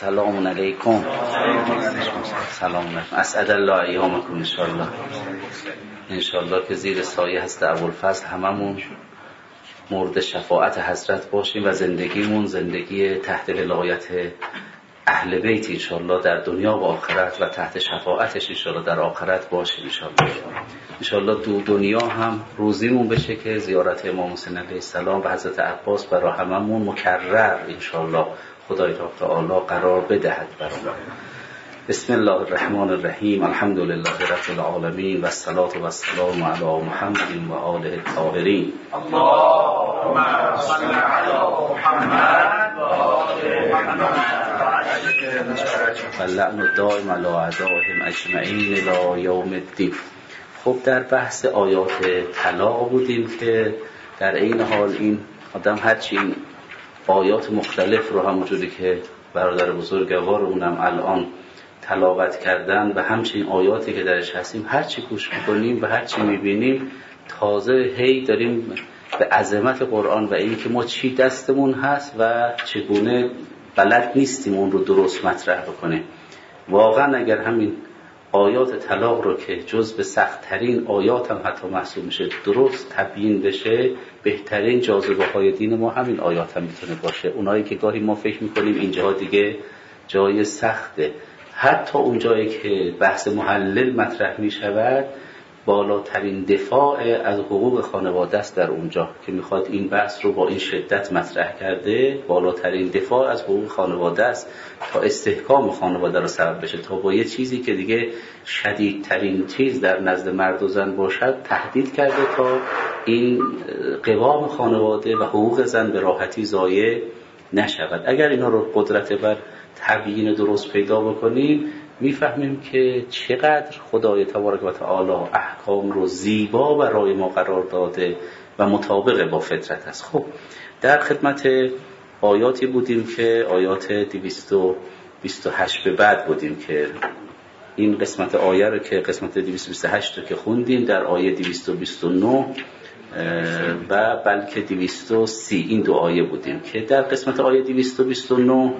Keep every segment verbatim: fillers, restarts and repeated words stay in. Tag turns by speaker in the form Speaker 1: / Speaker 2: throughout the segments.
Speaker 1: سلام علیکم. سلام علیکم. اسعد الله ایامکم ان شاء الله. ان شاء الله که زیر سایه هست ابوالفضل هممون مورد شفاعت حضرت باشیم و زندگیمون زندگی تحت ولایت اهل بیت ان شاء الله در دنیا و آخرت و تحت شفاعتش ان شاء الله در آخرت باشیم ان شاء الله. ان شاء الله دو دنیا هم روزیمون بشه که زیارت امام حسین علیه السلام و حضرت عباس برای هممون مکرر ان شاء الله خدای تعالی قرار بدهد برامون. بسم الله الرحمن الرحیم. الحمد لله رب العالمین و الصلاة و السلام علی محمد و آله الطاهرین.
Speaker 2: اللهم صل علی محمد و آل محمد
Speaker 1: و لعن الدائم علی اعدائهم اجمعین الی یوم الدین. خب در بحث آیات طلاق بودیم که در این حال این آدم هرچی این آیات مختلف رو همونجوری که برادر بزرگوار اونم الان تلاوت کردن و همچنین آیاتی که درش هستیم هرچی گوش میکنیم و هرچی میبینیم تازه هی داریم به عظمت قرآن و این که ما چی دستمون هست و چگونه بلد نیستیم اون رو درست مطرح بکنیم. واقعا اگر همین آیات طلاق رو که جزء سخت‌ترین آیات هم حتی محسوب میشه درست تبیین بشه، بهترین جاذبه های دین ما همین آیات هم میتونه باشه. اونایی که گاهی ما فکر میکنیم اینجا دیگه جای سخته، حتی اون جایی که بحث محلل مطرح میشود بالاترین دفاع از حقوق خانواده است در اونجا که میخواد این بحث رو با این شدت مطرح کرده. بالاترین دفاع از حقوق خانواده است تا استحکام خانواده رو سبب بشه، تا با یه چیزی که دیگه شدیدترین چیز در نزد مرد و زن باشد تهدید کرده تا این قوام خانواده و حقوق زن به راحتی ضایع نشود. اگر اینا رو قدرت بر تبیین درست پیدا بکنیم میفهمیم که چقدر خدای تبارک و تعالی احکام رو زیبا و رای ما قرار داده و مطابق با فطرت است. خب در خدمت آیاتی بودیم که آیات دویست و بیست و هشت به بعد بودیم که این قسمت آیه رو که قسمت دویست و بیست و هشت رو که خوندیم در آیه دویست و بیست و نه و بلکه دویست و سی این دو آیه بودیم که در قسمت آیه دویست و بیست و نه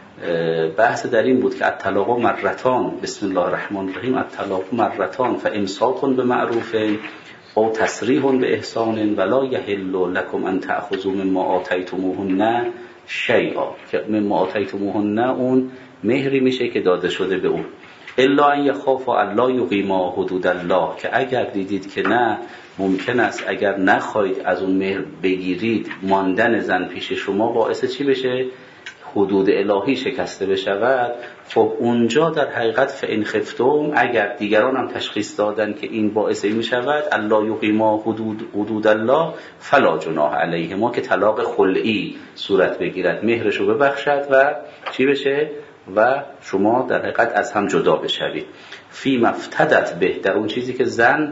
Speaker 1: بحث در این بود که الطلاق مرتان. بسم الله الرحمن الرحیم. الطلاق مرتان فامساک بمعروف او تسریح باحسان ولا یحل لكم ان تأخذوا مما آتیتموهن شیئا، که مما آتیتموهن اون مهری میشه که داده شده به اون. الا ان یخافوا الا یقیما حدود الله، که اگر دیدید که نه ممکن است اگر نخواهید از اون مهر بگیرید ماندن زن پیش شما باعث چی بشه؟ حدود الهی شکسته بشود. خب اونجا در حقیقت فإن خفتم، اگر دیگران هم تشخیص دادن که این باعث این میشود الله یقیما حدود حدود الله فلا جناح علیهما، که طلاق خلعی صورت بگیرد، مهرشو ببخشد و چی بشه و شما در حقیقت از هم جدا بشوید. فی مفتدت به، در اون چیزی که زن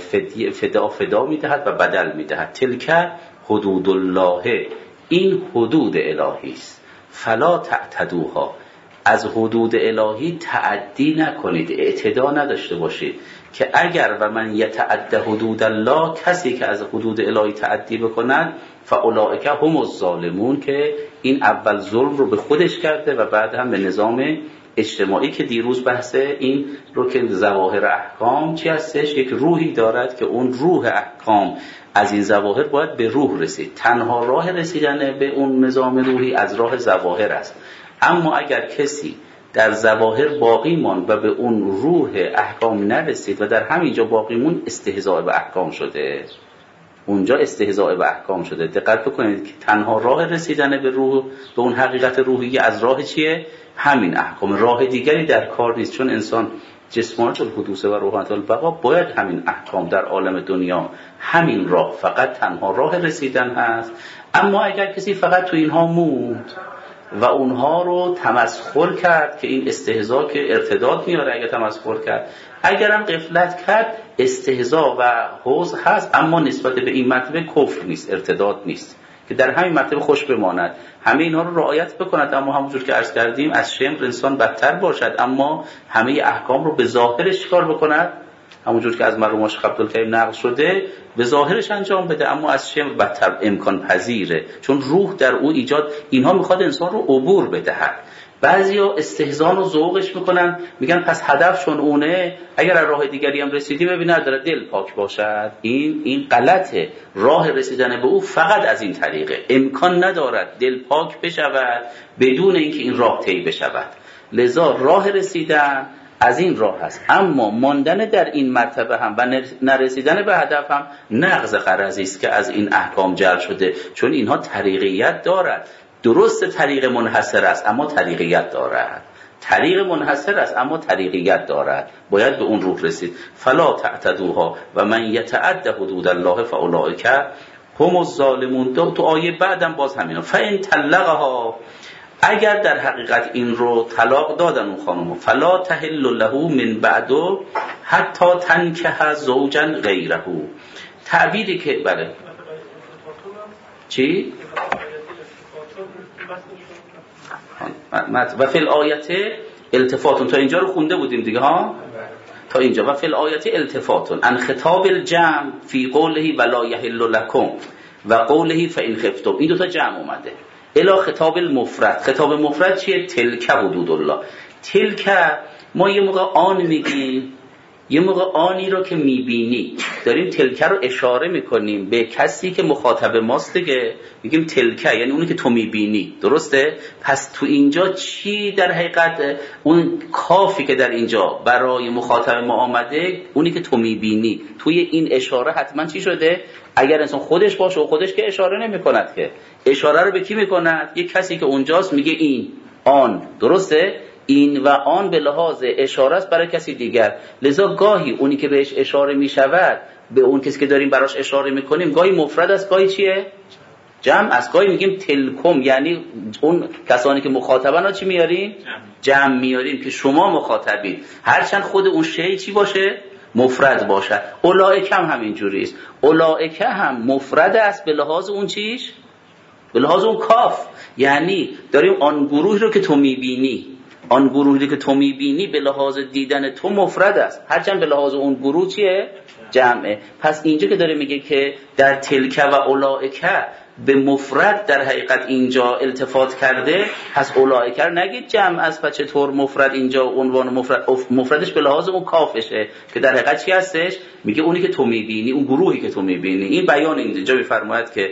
Speaker 1: فدا فدا میدهد و بدل میدهد. تلک حدود الله، این حدود الهی است. فلا تعتدوها، از حدود الهی تعدی نکنید، اعتدا نداشته باشید. که اگر و من یتعد حدود الله، کسی که از حدود الهی تعدی بکند فاولئک هم الظالمون، که این اول ظلم رو به خودش کرده و بعد هم به نظام اجتماعی که دیروز بحث این رو که ظواهر احکام چی هستش، یک روحی دارد که اون روح احکام از این ظواهر باید به روح رسید. تنها راه رسیدن به اون نظام روحی از راه ظواهر است. اما اگر کسی در ظواهر باقی ماند و به اون روح احکام نرسید و در همینجا باقی مون، استهزاء به احکام شده. اونجا استهزاء به احکام شده. دقت بکنید که تنها راه رسیدن به روح، به اون حقیقت روحی از راه چیه؟ همین احکام. راه دیگری در کار نیست، چون انسان جسمانت الحدوث و روحانت البقا، باید همین احکام در عالم دنیا، همین راه فقط تنها راه رسیدن هست. اما اگر کسی فقط تو اینها موند و اونها رو تمسخر کرد، که این استهزاء که ارتداد میاره اگر تمسخر کرد، اگرم غفلت کرد استهزاء و حوض هست، اما نسبت به این مرتبه کفر نیست، ارتداد نیست، که در همین مرتبه خوش بماند، همه اینها رو رعایت بکند. اما همونجور که عرض کردیم از شمر انسان بدتر باشد، اما همه احکام رو به ظاهرش کار بکند، همونجور که از مرحوم شیخ عبدالکریم نقل شده به ظاهرش انجام بده، اما از شمر بدتر امکان پذیره، چون روح در او ایجاد اینها میخواد انسان رو عبور بدهد. بعضیا استهزان و ذوقش میکنن، میگن پس هدف چون اونه، اگر از راه دیگری هم رسیدی ببینه داره دل پاک باشد. این این غلطه. راه رسیدن به او فقط از این طریقه، امکان ندارد دل پاک بشود بدون اینکه این راه طی بشود. لذا راه رسیدن از این راه هست، اما ماندن در این مرتبه هم و نرسیدن به هدف هم نقض غرضی است که از این احکام جر شده، چون اینها طریقیت دارد. درست طریق منحصر است اما طریقیت دارد، طریق منحصر است اما طریقیت دارد، باید به اون روح رسید. فلا تعتدوها و من یتعد حدود الله فاولئک هم الظالمون. تو, تو آیه بعدم باز همینا. فان طلقها، اگر در حقیقت این رو طلاق دادن اون خانم، فلا تحل له من بعد حتی تنکح زوجا غیره. تعبیری که بله چی؟ و فی الآیت التفاتون، تا اینجا رو خونده بودیم دیگه ها، تا اینجا. و فی الآیت التفاتون عن خطاب الجمع فی قوله ولا یحل لکم و قوله فان خفتم. این دو تا جمع اومده الی خطاب المفرد. خطاب مفرد چیه؟ تلک حدود الله. تلک ما یه موقع آن میگیم، یه موقع آنی رو که میبینی داریم تلک رو اشاره میکنیم به کسی که مخاطب ماست دیگه، میگیم تلک یعنی اونی که تو میبینی. درسته؟ پس تو اینجا چی در حقیقت اون کافی که در اینجا برای مخاطب ما آمده، اونی که تو میبینی. توی این اشاره حتما چی شده؟ اگر انسان خودش باشه و خودش که اشاره نمیکند، که اشاره رو به کی میکند؟ یک کسی که اونجاست میگه این آن. درسته؟ این و آن به لحاظ اشاره است برای کسی دیگر. لذا گاهی اونی که بهش اشاره میشود به اون کسی که داریم براش اشاره میکنیم گاهی مفرد است، گاهی چیه؟ جمع است. گاهی میگیم تلکم، یعنی اون کسانی که مخاطبن ها چی میاریم؟ جمع میاریم که شما مخاطبین، هرچند خود اون شی چی باشه؟ مفرد باشه. اولئک هم همینجوری است. اولئک هم مفرد است به لحاظ اون چیش؟ به لحاظ اون کاف. یعنی داریم آن گروهی رو که تو میبینی، آن گروهی که تو میبینی به لحاظ دیدن تو مفرد است، هرچند به لحاظ اون گروه چیه؟ جمعه. پس اینجا که داره میگه که در تلک و اولئک به مفرد در حقیقت اینجا التفات کرده، پس اولئک رو نگید جمع است. پس چطور مفرد اینجا عنوان مفرد؟ مفردش به لحاظ اون کافشه که در حقیقت چی هستش؟ میگه اونی که تو میبینی، اون گروهی که تو میبینی. این بیان اینجا میفرماید که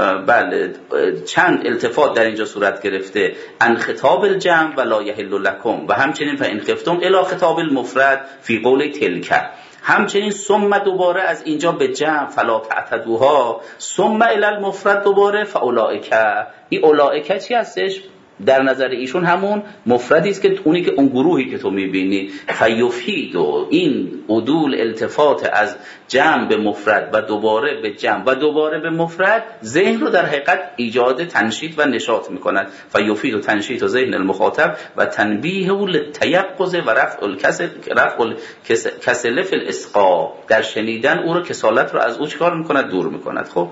Speaker 1: بله چند التفات در اینجا صورت گرفته، ان خطاب الجمع ولا یحل لکم و همچنین فان خفتم الی خطاب المفرد فی قول تلک. همچنین ثم دوباره از اینجا به جمع فلا تعتدوها، ثم الی المفرد دوباره فاولئک. این اولئک چی هستش؟ در نظر ایشون همون مفردی است که اونی که اون گروهی که تو میبینی. فیفید و این عدول التفات از جمع به مفرد و دوباره به جمع و دوباره به مفرد ذهن رو در حقیقت ایجاد تنشیط و نشاط میکند. فیفید و تنشیط و ذهن المخاطب و تنبیه و للتیقظ و رفع الکسل رفع الکسل فی الاسقا. در شنیدن او رو کسالت رو از او چکار میکند؟ دور میکند. خب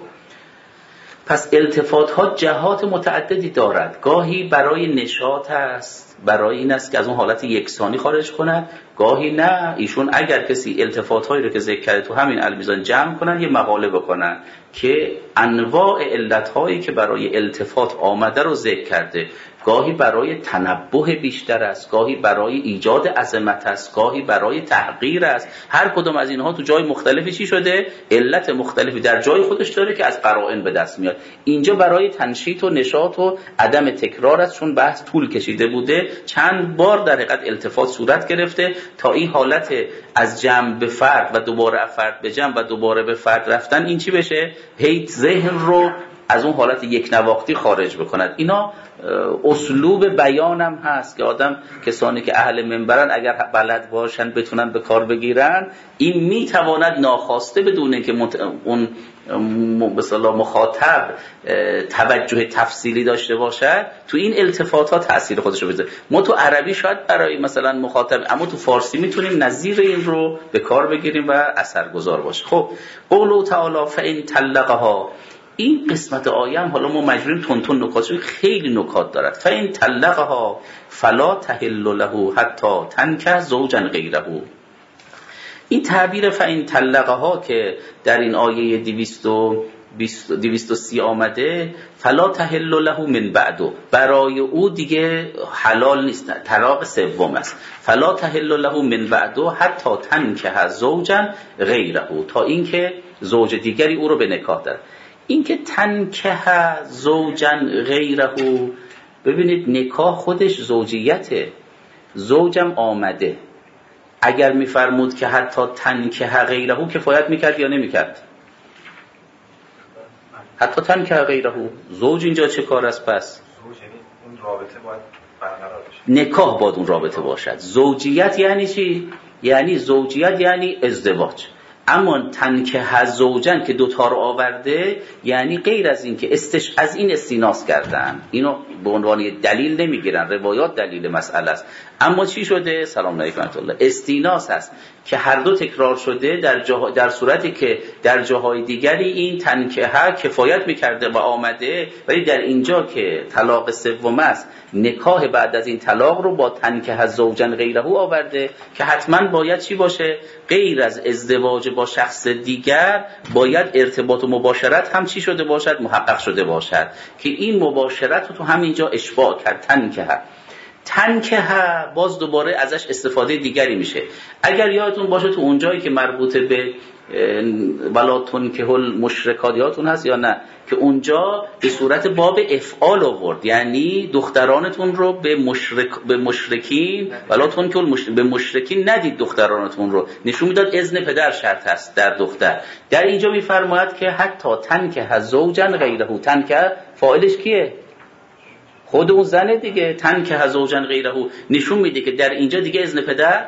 Speaker 1: پس التفات ها جهات متعددی دارد. گاهی برای نشاط است، برای این است که از اون حالت یکسانی خارج کند. گاهی نه، ایشون اگر کسی التفات هایی رو که ذکر کرده تو همین المیزان جمع کنن، یه مقاله بکنن که انواع علت هایی که برای التفات آمده رو ذکر کرده. گاهی برای تنبه بیشتر است، گاهی برای ایجاد عظمت است، گاهی برای تحقیر است. هر کدوم از اینها تو جای مختلفی چی شده؟ علت مختلفی در جای خودش داره که از قرائن به دست میاد. اینجا برای تنشیط و نشاط و عدم تکرار است، چون بحث طول کشیده بوده. چند بار در حقیقت التفات صورت گرفته تا این حالت از جمع به فرد و دوباره از فرد به جمع و دوباره به فرد رفتن این چی بشه؟ هیت ذهن رو از اون حالت یک نواختی خارج بکند. اینا اسلوب بیانم هست که آدم، کسانی که اهل منبرن اگر بلد باشن بتونن به کار بگیرن، این میتواند ناخواسته بدون اینکه مت... اون به اصطلاح مخاطب توجه تفصیلی داشته باشد تو این التفاتات تأثیر خودش رو بذاره. ما تو عربی شاید برای مثلا مخاطب، اما تو فارسی میتونیم نظیر این رو به کار بگیریم و اثرگذار باشه. خب قوله تعالی فإن طلقها، این قسمت آیه هم حالا ما مجبوریم تون تون نکات، خیلی نکات دارد. فإن طلقها فلا تحل له حتی تنکح زوجا غیره. این تعبیر فإن طلقها که در این آیه دویست و سی آمده، فلا تحل له من بعدو، برای او دیگه حلال نیست، طلاق سوم است. فلا تحل له من بعدو حتی تنکح زوجا غیره، تا اینکه زوج دیگری او رو به نکاح داره. اینکه تنکح زوجا غیره، ببینید نکاح خودش زوجیته، زوجم آمده. اگر میفرمود که حتی تنکح غیره کفایت میکرد یا نمیکرد؟ حتی تنکح غیره، زوج اینجا چه کار است؟ پس
Speaker 2: زوج یعنی اون رابطه باید برقرار بشه،
Speaker 1: نکاح باید اون رابطه باشد. زوجیت یعنی چی؟ یعنی زوجیت یعنی ازدواج. اما تنکح زوجن که دوتا رو آورده یعنی غیر از این که استش از این استیناس کردن، اینو به عنوان دلیل نمیگیرن، روایات دلیل مسئله است. اما چی شده؟ سلام علیکم و رحمت الله، استیناس است که هر دو تکرار شده در جا... در صورتی که در جاهای دیگری این تنکح کفایت میکرده و آمده، ولی در اینجا که طلاق سوم است نکاح بعد از این طلاق رو با تنکح زوجن غیره آورده که حتما باید چی باشه؟ غیر از ازدواج با شخص دیگر باید ارتباط و مباشرت هم چی شده باشد؟ محقق شده باشد، که این مباشرت رو تو همینجا اشباع کرد. تنکح تنکح باز دوباره ازش استفاده دیگری میشه. اگر یادتون باشه تو اونجایی که مربوط به ولا تنکحوا المشرکات یادتون هست یا نه، که اونجا به صورت باب افعال آورد، یعنی دخترانتون رو به مشرک به مشرکین ولا تنکحوا المشرکین، به مشرکین ندید دخترانتون رو، نشون میداد اذن پدر شرط هست در دختر. در اینجا میفرماید که حتی تنکح زوجا غیره، تنکح فاعلش کیه؟ خود اون زنه دیگه. تنکح زوجا غیره نشون میده که در اینجا دیگه اذن پدر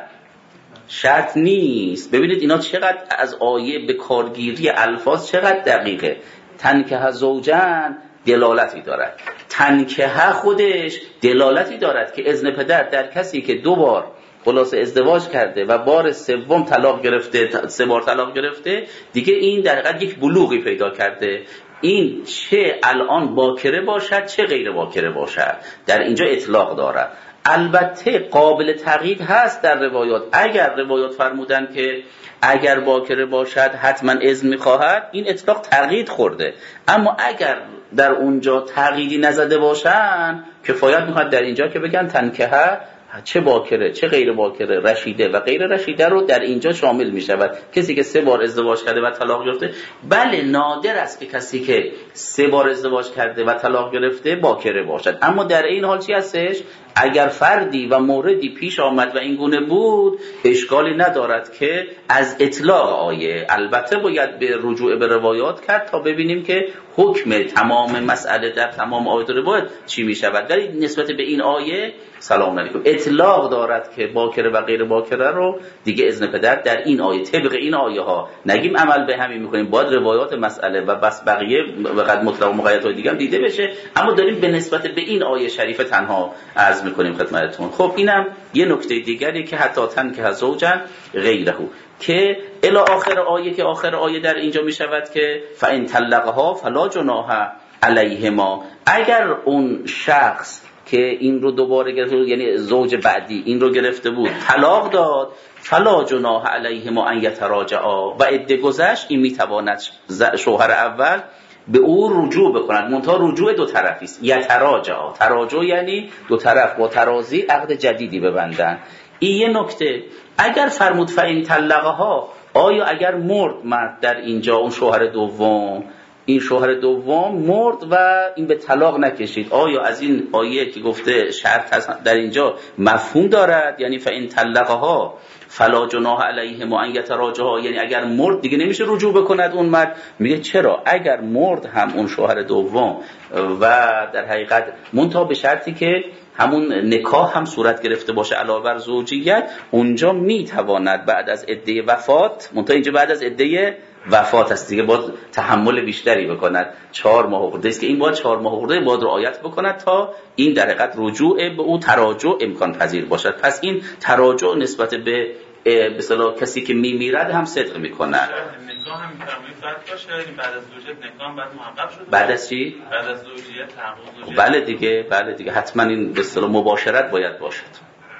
Speaker 1: شرط نیست. ببینید اینا چقدر از آیه به کارگیری الفاظ چقدر دقیقه. تنکح زوجن دلالتی دارد، تنکح خودش دلالتی دارد که اذن پدر در کسی که دو بار خلاصه ازدواج کرده و بار سوم طلاق گرفته، سه بار طلاق گرفته، دیگه این در حقیقت یک بلوغی پیدا کرده. این چه الان باکره باشد چه غیر باکره باشد در اینجا اطلاق دارد. البته قابل تغییر هست در روایات. اگر روایات فرمودن که اگر باکره باشد حتما اذن میخواهد، این اطلاق تغییر خورده. اما اگر در اونجا تغییری نزده باشن کفایت میخواد در اینجا که بگن تنکح چه باکره چه غیر باکره، رشیده و غیر رشیده رو در اینجا شامل می شود. کسی که سه بار ازدواج کرده و طلاق گرفته، بله نادر است که کسی که سه بار ازدواج کرده و طلاق گرفته باکره باشد. اما در این حال چی هستش؟ اگر فردی و موردی پیش آمد و این گونه بود، اشکالی ندارد که از اطلاق آیه، البته باید به رجوع به روایات کرد تا ببینیم که حکم تمام مسئله در تمام آیات روایات چی می شود. ولی نسبت به این آیه سلام علیکم اطلاق دارد که باکره و غیر باکره رو دیگه اذن پدر در این آیه، طبق این آیه ها نگیم عمل به همین میکنیم، باید روایات مسئله و بس بقیه و قد مطلق و مقید های دیگه هم دیده بشه. اما داریم به نسبت به این آیه شریفه تنها عرض میکنیم خدمتتون. خب اینم یه نکته دیگری که حتی تنکح زوجا غیره، که الی آخر آیه، که آخر آیه در اینجا می شود که فإن طلقها فلا جناح علیهما، اگر اون شخص که این رو دوباره گرفته، یعنی زوج بعدی این رو گرفته بود طلاق داد، فلا جناح علیهما ان یتراجعا، و عده گذشت، این میتواند شوهر اول به او رجوع بکند، منتها رجوع دو طرفی است. یتراجعا، تراجع یعنی دو طرف با ترازی عقد جدیدی ببندن. این یه نکته. اگر فرمود فإن طلقها، آیا اگر مرد مرد در اینجا اون شوهر دوم، این شوهر دوم مرد و این به طلاق نکشید، آیا از این آیه که گفته شرط هست در اینجا مفهوم دارد؟ یعنی فإن طلقها فلا جناح علیهما ان یتراجعا، یعنی اگر مرد دیگه نمیشه رجوع بکند اون مرد. میگه چرا؟ اگر مرد هم اون شوهر دوم و در حقیقت منتها به شرطی که همون نکاح هم صورت گرفته باشه علاوه بر زوجیت، اونجا میتواند بعد از عده وفات، منتها اینجا بعد از عده وفات است دیگه، باید تحمل بیشتری بکند، چهار ماه خورده است که این باید چهار ماه خورده باید رعایت بکند تا این در حقیقت رجوع به او تراجع امکان پذیر باشد. پس این تراجع نسبت به به اصطلاح کسی که میمیرد هم صدق میکند.
Speaker 3: نکاح هم میفرمایید فرق باشه، بعد از زوجیت نکاح بعد محقق شده،
Speaker 1: بعد از چی؟
Speaker 3: بعد از زوجیت تحقق زوجیت.
Speaker 1: بله دیگه، بله دیگه حتما این به اصطلاح مباشرت باید باشد.
Speaker 3: خب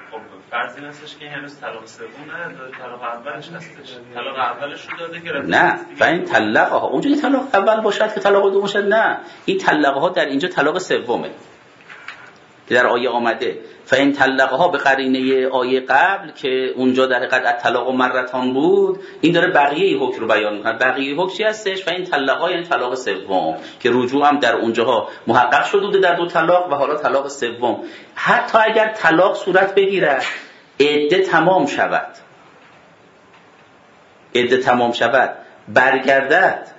Speaker 3: فرض این هستش که هنوز طلاق سوم نداده، طلاق اولش هستش، طلاق اولش رو داده که
Speaker 1: نه و این طلاق ها اونجا که طلاق اول باشد که طلاق دوم باشد، نه این طلاق ها در اینجا طلاق سومه در آیه آمده فإن طلقها به قرینه آیه قبل که اونجا در حقیقت طلاق مرتان بود، این داره بقیه حکم رو بیان میکنه. بقیه حکم چی هستش؟ فإن طلقها یعنی طلاق سوم که رجوع هم در اونجاها محقق شده در دو طلاق و حالا طلاق سوم. حتی اگر طلاق صورت بگیرد عده تمام شود، عده تمام شود برگردد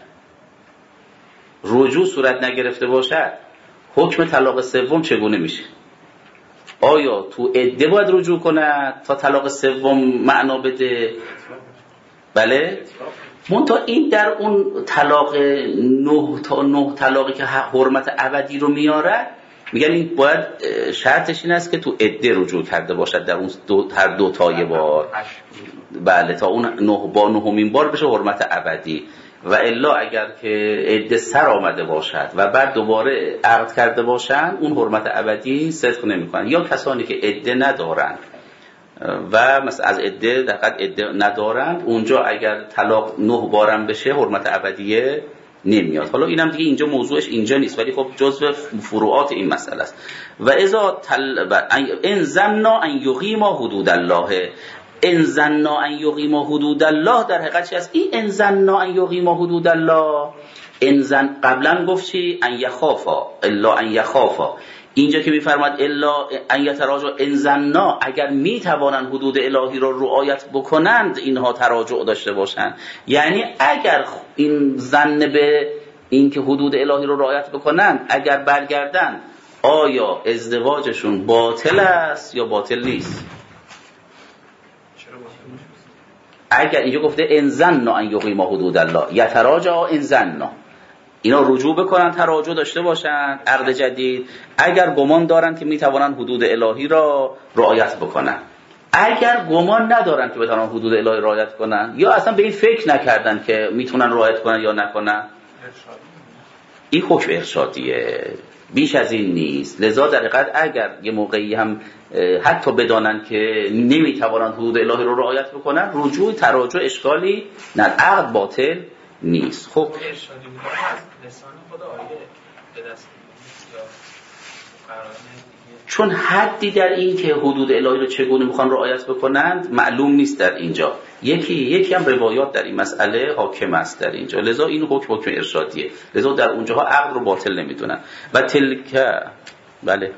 Speaker 1: رجوع صورت نگرفته باشد، حکم طلاق سوم چگونه میشه؟ آیا تو عده باید رجوع کند تا طلاق سوم معنا بده؟ بله. منتها این در اون طلاق نه تا نه طلاقی که حرمت ابدی رو میاره، میگن این باید شرطش این است که تو عده رجوع کرده باشد در اون دو هر دو تای بار، بله، تا اون نه با نهمین بار بشه حرمت ابدی. و الا اگر که عده سر آمده باشد و بعد دوباره عقد کرده باشند، اون حرمت ابدی صدق نمی‌کنن. یا کسانی که عده ندارند و مثلا از عده دقیق عده ندارند، اونجا اگر طلاق نه بارم بشه حرمت ابدیه نمیاد. حالا اینم دیگه اینجا موضوعش اینجا نیست، ولی خب جزء فروعات این مسئله است. و اذا طلب ان ظنا ان یقیما حدود الله، ان ظنا ان یقیما حدود الله در حقیقت چی است؟ این ان ظنا ان یقیما حدود الله، ان ظن قبلا گفت چی؟ ان یخافا الا ان یخافا، اینجا که میفرماد الا ان یتراجع، ان ظنا اگر میتوانند حدود الهی را رعایت بکنند اینها تراجع داشته باشند، یعنی اگر این ظن به این که حدود الهی را رعایت بکنند اگر برگردن، آیا ازدواجشون باطل است یا باطل نیست؟ اگر اینجا گفته ان ظنا ان یقیما حدود الله یتراجع ان ظنا، اینا رجوع بکنن تراجع داشته باشن عقد جدید اگر گمان دارن که میتوانن حدود الهی را رعایت بکنن. اگر گمان ندارن که بتونن حدود الهی رعایت کنن یا اصلا به این فکر نکردن که میتونن رعایت کنن یا نکنن، این حکم ارشادیه، بیش از این نیست. لذا در حقیقت اگر یه موقعی هم حتی بدانن که نمیتوانن حدود الهی رو رعایت بکنن، رجوع تراجع اشکالی نه، عقد باطل نیست. خب
Speaker 3: ارشادی بود از لسان خدا آیه به دست
Speaker 1: چون حدی در این که حدود الهی رو چگونه میخوان رعایت بکنند معلوم نیست در اینجا. یکی یکی هم روایات در این مسئله حاکم است در اینجا، لذا این حکم حکم ارشادیه، لذا در اونجاها عقد رو باطل نمیدونن. و تلک بله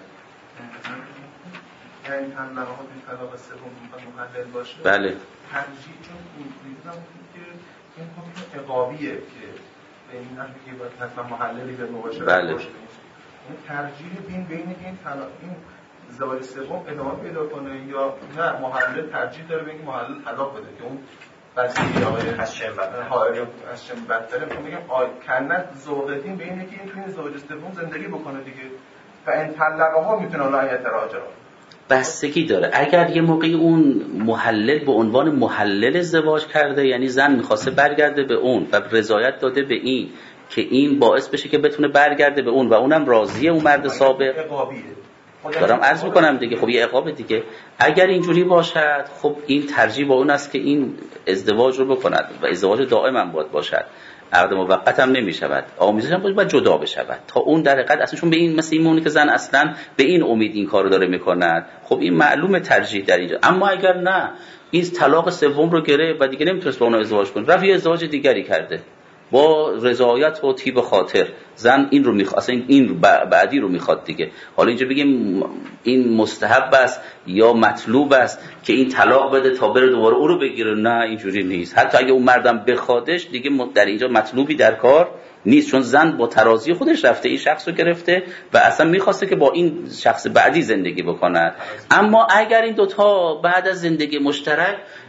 Speaker 2: یعنی هم نراها توی طلاق سوم محلل باشه،
Speaker 1: بله
Speaker 2: ترجیح، چون میدونم که این حکم عقابیه که به این نحوی که باید حتما محللی به مباشرت
Speaker 1: بله.
Speaker 2: باشه، این ترجیح بین بین این طلاق این ازدواج سوم ادامه پیدا کنه یا نه محلل ترجیح داره به این محلل طلاق بده که اون قضیه آقای هاشم بدتر حائل هاشم بدتر میگم میگم کنت ذوق دین به اینه که این توی ازدواج سوم زندگی بکنه دیگه و این طلاقها میتونه اون آیه تراجع
Speaker 1: بستگی داره. اگر یه موقعی اون محلل به عنوان محلل ازدواج کرده، یعنی زن میخواسته برگرده به اون و رضایت داده به این که این باعث بشه که بتونه برگرده به اون و اونم راضیه اون مرد سابق، دارم عرض میکنم دیگه، خب یه عقاب دیگه. اگر اینجوری باشد خب این ترجیح با اون است که این ازدواج رو بکند و ازدواج دائم هم باید باشد، عقد موقت هم نمی شود، آمیزش هم باید جدا بشود تا اون در حقیقت اصلا چون به این مثل این مونه که زن اصلا به این امید این کارو داره میکند، خب این معلومه ترجیح در اینجا. اما اگر نه این طلاق سوم رو گرفت و دیگه نمیتونست با اون ازدواج کنه، رفت یه ازدواج دیگری کرده با رضایت و طیب خاطر، زن این رو میخواد، اصلا این بعدی رو میخواد دیگه. حالا اینجا بگیم این مستحب است یا مطلوب است که این طلاق بده تا بره دوباره او رو بگیره، نه اینجوری نیست. حتی اگه اون مردم بخوادش دیگه در اینجا مطلوبی در کار نیست، چون زن با ترازی خودش رفته این شخص رو گرفته و اصلا میخواسته که با این شخص بعدی زندگی بکنه. اما اگر این دوتا بعد از زندگی مشترک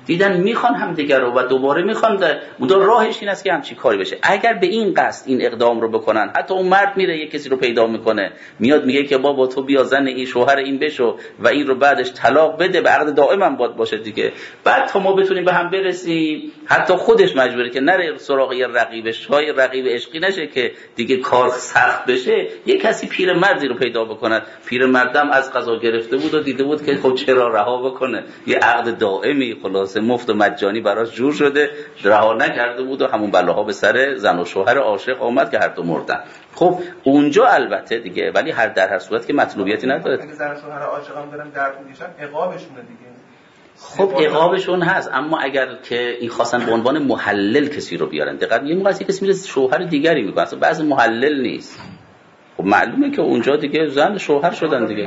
Speaker 1: دیدن میخوان همدیگر رو و دوباره میخوان، در راهش این است که همچین کاری بشه. اگر به این قصد این اقدام رو بکنن، حتی اون مرد میره یک کسی رو پیدا میکنه، میاد میگه که بابا تو بیا زن این شوهر این بشو و این رو بعدش طلاق بده، به عقد دائم هم باید باشه دیگه، بعد تا ما بتونیم به هم برسیم، حتی خودش مجبوره که نره سراغ یه رقیبش، های رقیب عشقی نشه که دیگه کار سخت بشه، یه کسی پیرمردی رو پیدا بکنه. پیرمردم از قضا گرفته بود و دیده بود که خب چرا رها بکنه، یه عقد دائمی خلاصه مفت و مجانی براش جور شده، رها نکرده بود و همون بلاها به سر زن و شوهر عاشق آمد که هر دو مردن. خب اونجا البته دیگه، ولی هر در هر صورت که مطلوبیتی نداره.
Speaker 2: اگه زن و شوهر عاشق هم دارن درد میکشن، عقابشونه دیگه.
Speaker 1: خب عقابشون هست، اما اگر که این خواستن به عنوان محلل کسی رو بیارن، دقیقاً یه موقعی کسی میره شوهر دیگری میکنه، اصلا بعضی محلل نیست، خب معلومه که اونجا دیگه زن شوهر شدن دیگه.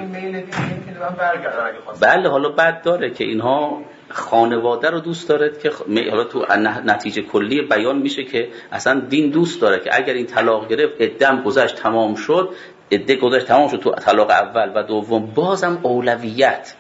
Speaker 1: بله حالا بعد داره که اینها خانواده رو دوست دارد که حالا تو نتیجه کلی بیان میشه که اصلا دین دوست داره که اگر این طلاق گرفت، عدم گذشت تمام شد، عده گذشت تمام شد تو طلاق اول و دوم، بازم اولویت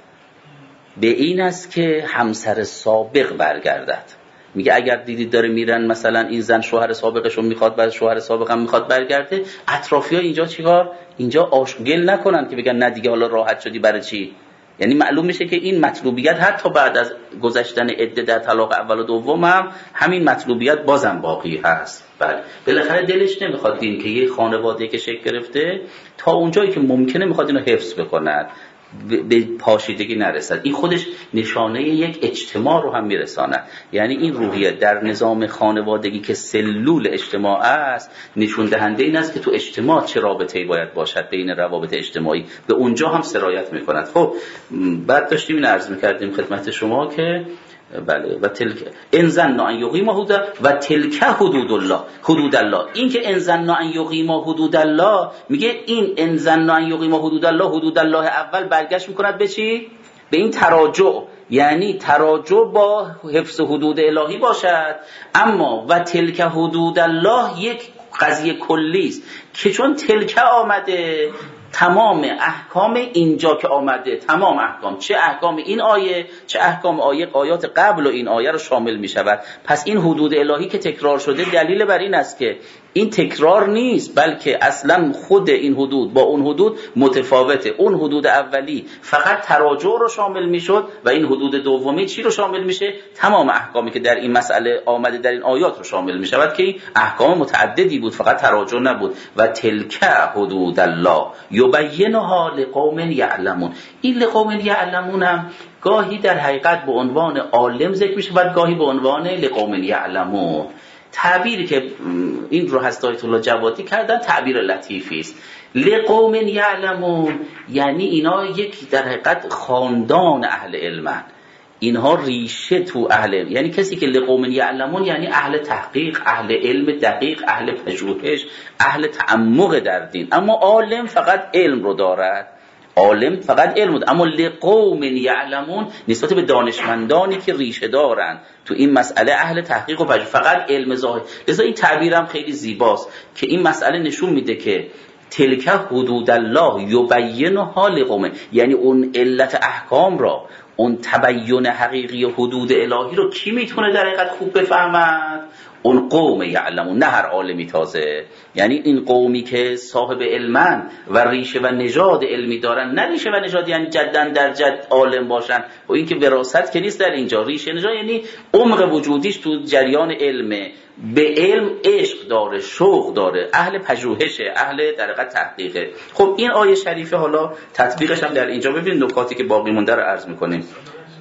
Speaker 1: به این است که همسر سابق برگردد. میگه اگر دیدید داره میرن مثلا این زن شوهر سابقش رو میخواد، بعد شوهر سابق هم میخواد برگرده، اطرافی‌ها اینجا چیکار؟ اینجا آشگل نکنن که بگن نه دیگه حالا راحت شدی برای چی؟ یعنی معلوم میشه که این مطلوبیت حتی بعد از گذشتن عده در طلاق اول و دوم هم همین مطلوبیت بازم باقی هست. بله بالاخره دلش نمیخواد دین که یه خانواده که شکل گرفته تا اونجایی که ممکنه میخواد اینو حفظ بکند، به پاشیدگی نرسد. این خودش نشانه یک اجتماع رو هم میرساند. یعنی این روحیه در نظام خانوادگی که سلول اجتماع است، نشون دهنده این است که تو اجتماع چه رابطه‌ای باید باشد بین روابط اجتماعی، به اونجا هم سرایت میکند. خب بعد داشتیم این عرض میکردیم خدمت شما که بله و تلک ان ظن ان یقیم حدود و تلک حدود الله، حدود الله. این که ان ظن ان یقیم حدود الله، میگه این ان ظن ان یقیم حدود الله، حدود الله اول برگشت میکند به چی؟ به این تراجع، یعنی تراجع با حفظ حدود الهی باشد. اما و تلک حدود الله یک قضیه کلی است که چون تلک آمده، تمام احکام اینجا که آمده، تمام احکام، چه احکام این آیه چه احکام آیه آیات قبل و این آیه رو شامل می شود. پس این حدود الهی که تکرار شده دلیل بر این است که این تکرار نیست، بلکه اصلا خود این حدود با اون حدود متفاوته. اون حدود اولی فقط تراجع رو شامل می شد و این حدود دومی چی رو شامل میشه؟ تمام احکامی که در این مسئله آمده در این آیات رو شامل می شود که این احکام متعددی بود، فقط تراجع نبود. و تلک حدود الله یبینها لقوم یعلمون. این لقوم یعلمون هم گاهی در حقیقت به عنوان عالم ذکر میشه و گاهی به عنوان لقوم یعلمون. تعبیری که این رو هست آیت الله جوادی کردن تعبیر لطیفی است. لقوم یعلمون یعنی اینا یک در حقیقت خاندان اهل علمن، اینها ریشه تو اهل علم. یعنی کسی که لقوم یعلمون یعنی اهل تحقیق، اهل علم دقیق، اهل پژوهش، اهل تعمق در دین. اما عالم فقط علم رو دارد، عالم فقط علم بود. اما لقوم یعلمون نسبت به دانشمندانی که ریشه دارن تو این مسئله، اهل تحقیق و پژوهش، فقط علم ظاهر. لذا این تعبیرم خیلی زیباست که این مسئله نشون میده که تلک حدود الله یبینها لقوم، یعنی اون علت احکام را، اون تبیین حقیقی حدود الهی رو کی میتونه در حقیقت خوب بفهمد؟ اون قوم یعلمون، نه هر عالمی تازه. یعنی این قومی که صاحب علمن و ریشه و نژاد علمی دارن، نه ریشه و نژاد یعنی جدن در جد عالم باشن، و این که وراثت که نیست در اینجا. ریشه نژاد یعنی عمق وجودیش تو جریان علمه، به علم عشق داره، شوق داره، اهل پژوهشه، اهل در حقیقت تحقیقه. خب این آیه شریفه حالا تطبیقش هم در اینجا ببین، نکاتی که باقی مونده رو عرض می‌کنیم.
Speaker 3: قوم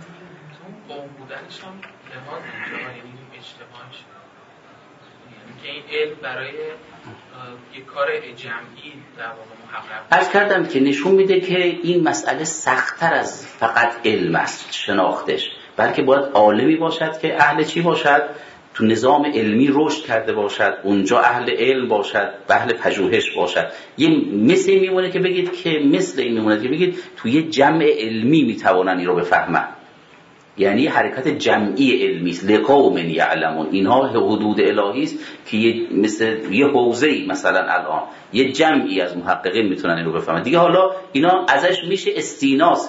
Speaker 3: بودنش هم نهاد اینجا، یعنی اجتماعش، یعنی که این علم برای یک کار جمعی در واقع محقق.
Speaker 1: عرض کردم که نشون میده که این مسئله سخت‌تر از فقط علم است شناختش، بلکه باید عالمی باشد که اهل چی باشد؟ تو نظام علمی رشد کرده باشد، اونجا اهل علم باشد، اهل پژوهش باشد. یه مثل این میمونه که بگید که مثل این میمونه که بگید تو یه جمع علمی میتوانن این رو بفهمن، یعنی حرکت جمعی علمی است. لقوم یعلمون، اینها حدود الهی است که یه مثل یه حوزه‌ای مثلا الان یه جمعی از محققین میتونن این رو بفهمن دیگه. حالا اینا ازش میشه استیناس کرد،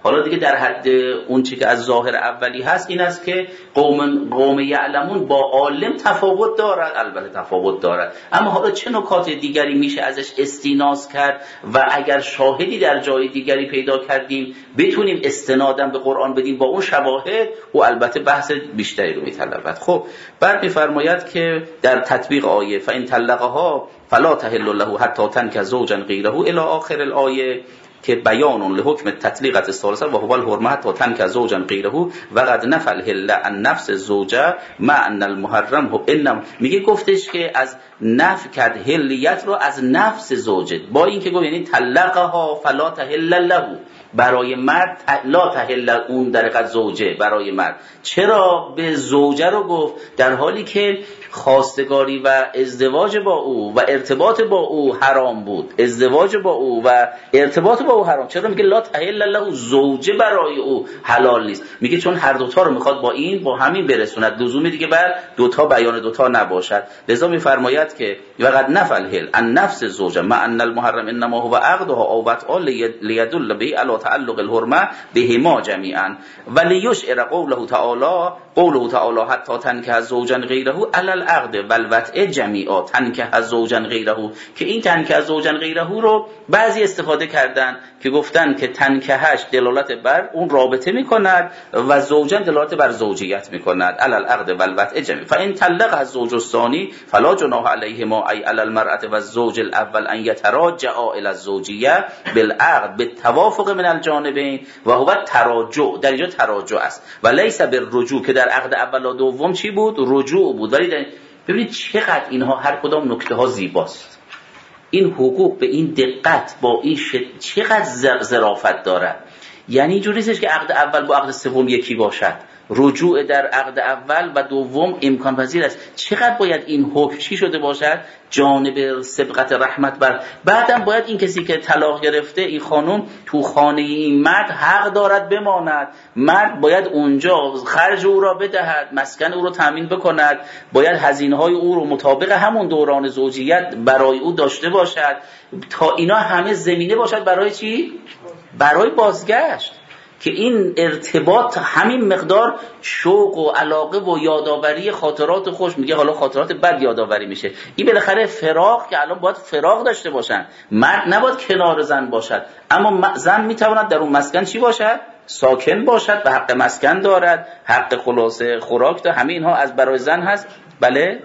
Speaker 1: حالا دیگه در حد اون چی که از ظاهر اولی هست این است که قوم قوم یعلمون با عالم تفاوت دارد، البته تفاوت دارد، اما حالا چه نکات دیگری میشه ازش استیناس کرد و اگر شاهدی در جای دیگری پیدا کردیم بتونیم استنادم به قرآن بدیم با اون شواهد، و البته بحث بیشتری رو میطلبد. خب بعد میفرماید که در تطبیق آیه فإن طلقها فلا تحل له حتی تنکح زوجا غیره الی آخر الآیه که بیان لحکم تطلیقت الثالثه و هو الحرمه حتی تنکح زوجا غیره و قد نفى الحل عن نفس الزوجه مع ان المحرم انم، میگه گفتش که از نفی کرد حلیت رو از نفس زوجه، با این که گفت یعنی طلقها فلا تحل له، برای مرد لا تحل اون در حقیقت زوجه برای مرد. چرا به زوجه رو گفت در حالی که خواستگاری و ازدواج با او و ارتباط با او حرام بود، ازدواج با او و ارتباط با او حرام؟ چرا میگه لا تحل له زوجه برای او حلال نیست؟ میگه چون هر دوتا رو میخواد با این با همین برسوند، لزومی دیگه بر دوتا بیان دوتا نباشد. لذا میفرماید که وقد نفى الحل عن نفس الزوجه مع ان المحرم انما هو عقدها او وطئها لیدل به علی تعلق الحرمه بهما جمیعا ولیشعر قوله تعالی قوله تعالی حتی تنکح زوجا غیره علی العقد والوطء جمیعا تنکح زوجا غیره، که این تنکح زوجا غیره رو بعضی استفاده کردن که گفتن که تنکحش دلالت بر اون رابطه میکند و زوجا دلالت بر زوجیت میکند، علی العقد والوطء جمیعا. فان طلق الزوج الثانی فلا جناح علیهما ای علی المرأة والزوج الاول ان یتراجعا الی الزوجیه بالعقد بالتوافق من الجانبین و هو تراجع، در اینجا تراجع است و لیس بالرجوع که در عقد اول و دوم چی بود؟ رجوع بود. ولی ببینید چقدر اینها هر کدام نکته ها زیباست، این حقوق به این دقت با این شد... چقدر ظرافت داره. یعنی اینجوری نیستش که عقد اول با عقد سوم یکی باشد، رجوع در عقد اول و دوم امکان پذیر است. چقدر باید این حکم چی شده باشد؟ جانب سبقت رحمت بر. بعدم باید این کسی که طلاق گرفته این خانم تو خانه این مرد حق دارد بماند، مرد باید اونجا خرج او را بدهد، مسکن او را تامین بکند، باید هزینه های او رو مطابق همون دوران زوجیت برای او داشته باشد، تا اینا همه زمینه باشد برای چی؟ برای بازگشت. که این ارتباط همین مقدار شوق و علاقه و یادآوری خاطرات خوش، میگه حالا خاطرات بد یادآوری میشه، این بالاخره فراق که الان باید فراق داشته باشن، مرد نباید کنار زن باشد، اما زن میتواند در اون مسکن چی باشد؟ ساکن باشد و حق مسکن دارد، حق خلاصه خوراک دارد، همه اینها از برای زن هست. بله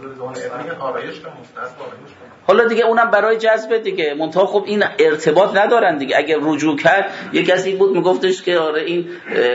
Speaker 1: حالا دیگه اونم برای جذب دیگه، منتها خب این ارتباط ندارن دیگه. اگر رجوع کرد یک کسی بود میگفتش که آره این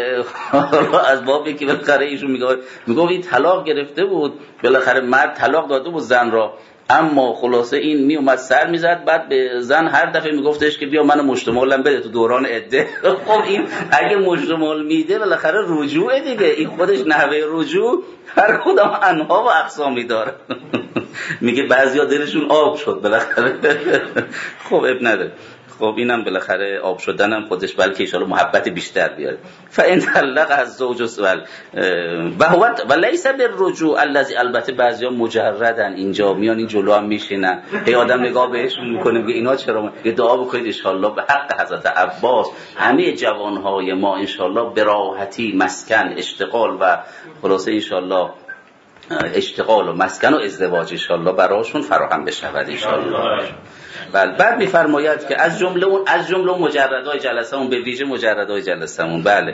Speaker 1: از بابی که بالاخره ایشون میگه میگفت این طلاق گرفته بود، بالاخره مرد طلاق داده بود زن را، اما خلاصه این می اومد سر میزد، بعد به زن هر دفعه میگفتش که بیا منو مشتمالم بده تو دوران عده. خب این اگه مشتمال میده بالاخره رجوع دیگه، این خودش نحوه رجوع هر کدام انواع و اقسامی داره. میگه بعضیا دلشون آب شد بالاخره. خب اب نداره. خب اینم بالاخره آب شدنم خودش بلکه ان شاءالله محبت بیشتر بیاره. فان طلق از زوج سوال و هو و لیس بالرجوع الذي، البته بعضیا مجردن اینجا میان این جلو هم میشینن، هی آدم نگاه بهشون میکنه میگه اینا چرا؟ یه دعا بکنید ان شاءالله به حق حضرت عباس همه جوانهای ما ان شاءالله به راحتی مسکن اشتغال و خلاصه ان شاءالله اشتغال و مسکن و ازدواج ان شاءالله براشون فراهم بشود ان شاءالله. بله بعد میفرماید که از جمله اون از جمله مجردای جلسه‌مون، به ویژه مجردای جلسه‌مون، بله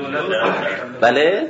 Speaker 1: بله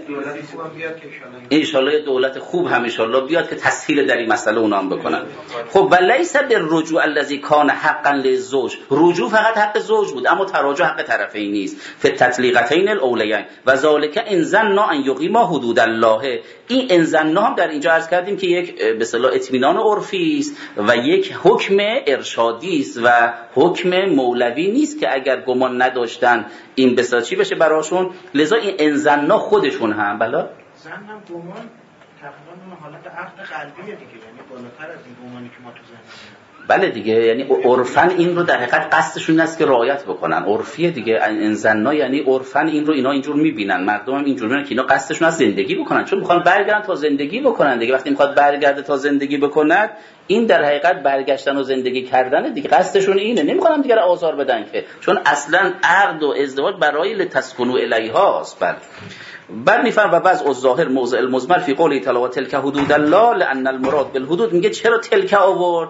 Speaker 1: ان شاءالله دولت خوب هم ان شاءالله بیاد که تسهیل در این مسئله اونا هم بکنن. خب ولیس بالرجوع الذی کان حقا للزوج، رجوع فقط حق زوج بود اما تراجع حق طرفین نیست. فی التطلیقتین الاولیین و ذالک ان ظن ان یقیما حدود الله، این ان ظن هم در اینجا عرض کردیم که یک به اصطلاح اطمینان عرفی است و یک حکم ارشادی است و حکم مولوی نیست که اگر گمان نداشتن این بسا چی بشه براشون. لذا این ان ظن خودشون هم بلا
Speaker 4: زن هم گمان تقریبا اون حالت عقد قلبیه دیگه، یعنی بالاتر از این گمانی که ما تو ذهنمون.
Speaker 1: بله دیگه، یعنی عرفن این رو در حقیقت قصدشون است که رعایت بکنن، عرفیه دیگه. این زنا یعنی عرفن این رو اینا اینجور میبینن، مردم هم اینجور میبینن که اینا قصدشون از زندگی بکنن، چون میخوان برگردن تا زندگی بکنن دیگه. وقتی میخواد برگرده تا زندگی بکند این در حقیقت برگشتن و زندگی کردن دیگه، قصدشون اینه، نمیخوام دیگه آزار بدن که، چون اصلا عقد و ازدواج برای لتسکنوا الیهاست. بله بعد میفهم و وضع الظاهر موضع المضمر فی قوله تعالی و تلک حدود الله لان المراد بالحدود، میگه چرا تلک آورد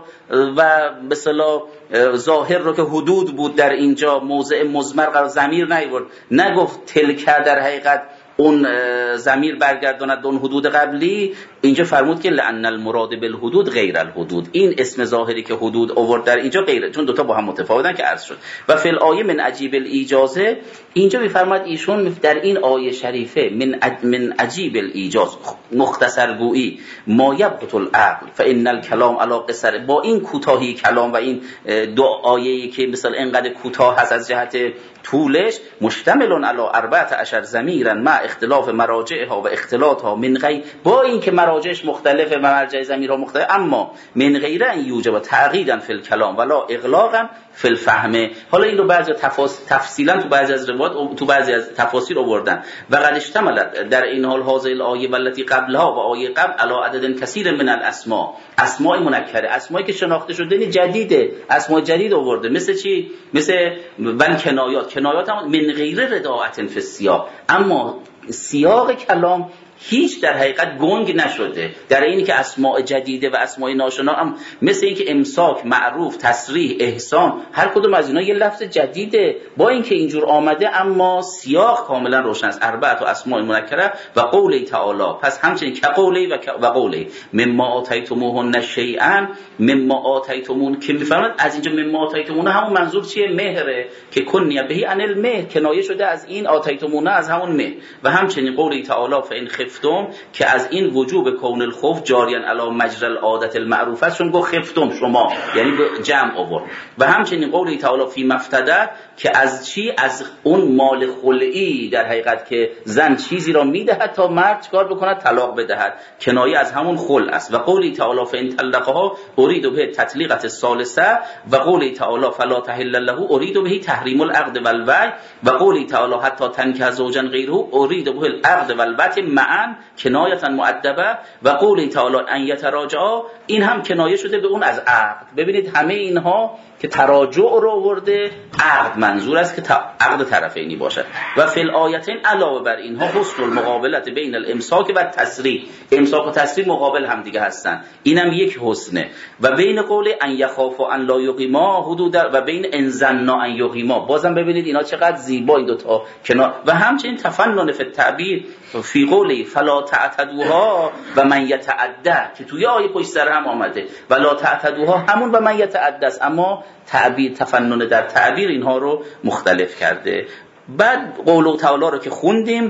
Speaker 1: و به اصطلاح ظاهر رو که حدود بود در اینجا موضع مضمر قرار ضمیر نیورد، نگفت تلک در حقیقت اون ضمیر برگرداند اون حدود قبلی. اینجا فرمود که لأن المراد بالحدود غیر الحدود، این اسم ظاهری که حدود آورد در اینجا غیره، چون دوتا با هم متفاوتن که عرض شد. و فی الآیه من عجیب الاجازه، اینجا میفرماد ایشون در این آیه شریفه من من عجیب الاجاز، مختصر گویی ما یبقت العقل فان الکلام علی قصر، با این کوتاهی کلام و این دو آیه‌ای که مثلا اینقدر کوتاه هست از جهت طولش، مشتمل علی اربعة عشر ضمیرا مع اختلاف مراجعها و اختلاطها من غیر، با این که مراجعش مختلفه و مرجع ضمیرها مختلف، اما من غیر ان یوجب تعقیدا فی الکلام ولا اغلاقا فی الفهم. حالا این رو بعضی تفاصیل تفصیلا تو بعضی از روایات تو بعضی از تفاسیر آوردن. و قد اشتملت در این حال هذه الآیه والتي قبلها و آیه قبل علی عدد کثیر من الاسماء، اسماء منکره، اسمایی که شناخته شده یعنی جدیده، اسماء جدید آورده، مثل چی؟ مثل بن کنایات، کنایات هم من غیر رداعت فی السیاق، اما سیاق کلام هیچ در حقیقت گنگ نشده در اینی که اسماء جدیده و اسماء ناشنا هم مثل این که امساک، معروف، تصریح، احسان، هر کدوم از اینا یه لفظ جدیده، با اینکه اینجور آمده اما سیاق کاملا روشن است. اربعه و اسماء منکره و قوله تعالی، پس همچنین که قوله و و قوله مما آتیتموهن شیئا، مما آتیتمون که میفرماد از اینجا مما آتیتمون همون منظور چیه؟ مهره که کنیه بهی عن المهر، کنایه شده از این آتیتمون از همون مهر. و همچنین قوله تعالی فان خفتم که از این وجوب کون الخوف جاریان علی مجرى العادت المعروفه، چون گفت خفتم شما یعنی جمع آورد. و همچنین قوله تعالی فی مفتدت که از چی؟ از اون مال خلعی در حقیقت که زن چیزی را میدهد تا مرد چیکار بکند؟ طلاق بدهد، کنایه از همون خلع است. و قوله تعالی فان طلقها اريد به تطلیقه الثالثه، و قوله تعالی فلا تحل له اريد به تحریم العقد والبیع، و قوله تعالی حتی تنکح زوجا غیره اريد به العقد والبیع معا کنایه مؤدبه، و قوله تعالی ان یتراجعا، این هم کنایه شده به اون از عقد. ببینید همه اینها که تراجع رو آورده، عقد منظور است که عقد طرفینی باشد. و فی الآیتین علاوه بر اینها حسن المقابلت بین الامساک و التسریح، امساک و تسریح مقابل هم دیگه هستن، اینم یک حسنه. و بین قول ان یخافوا ان لا یقیما حدود، و بین ان ظنا ان یقیما، بازم ببینید اینا چقدر زیبا این دو تا کنار. و همچنین تفنن فی التعبیر فی قولی فلا تعتدوها و من یتعدى که توی آیه پشت سر هم آمده، ولا تعتدوها همون و من یتعدى است، اما تعبیر تفنن در تعبیر اینها رو مختلف کرده. بعد قول تعالی رو که خوندیم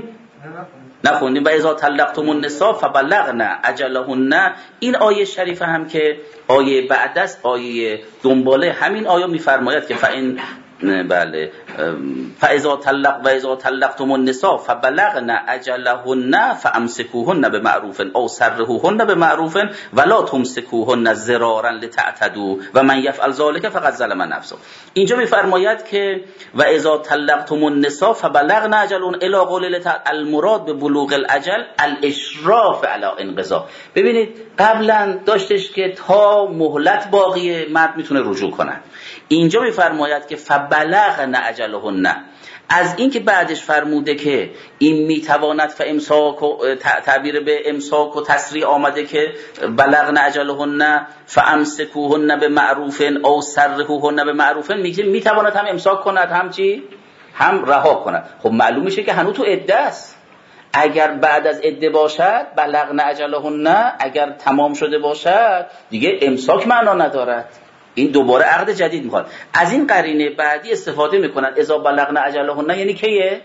Speaker 1: نخوندیم و اذا طلقتم النساء فبلغن اجلهن، این آیه شریفه هم که آیه بعد است، آیه دنباله همین آیه میفرماید که فإن بله فاذا طلق و اذا طلقتم النساء فبلغن اجلهن فامسكوهن بمعروف او سرحوهن بمعروف ولا تمسكوهن ضرارا لتعتدوا و من يفعل ذلك فقد ظلم نفسه. اینجا میفرماید که و اذا طلقتم النساء فبلغن اجلهن الی قول المراد به بلوغ الاجل الاشراف علی انقضاء. ببینید قبلا داشتش که تا مهلت باقیه مرد میتونه رجوع کنه، اینجا میفرماید که فبلغن اجلهن، از این که بعدش فرموده که این میتواند فامساک و تعبیر به امساک و تسریع آمده که بلغن اجلهن فامسکوهن به معروف او سرحوهن به معروف، میگه میتواند هم امساک کند هم چی؟ هم رها کند. خب معلوم میشه که هنوز تو عده است. اگر بعد از عده باشد بلغن اجلهن، اگر تمام شده باشد دیگه امساک معنا ندارد، این دوباره عقد جدید میخواد. از این قرینه بعدی استفاده میکنن اذا بلغن اجلهن، یعنی کیه؟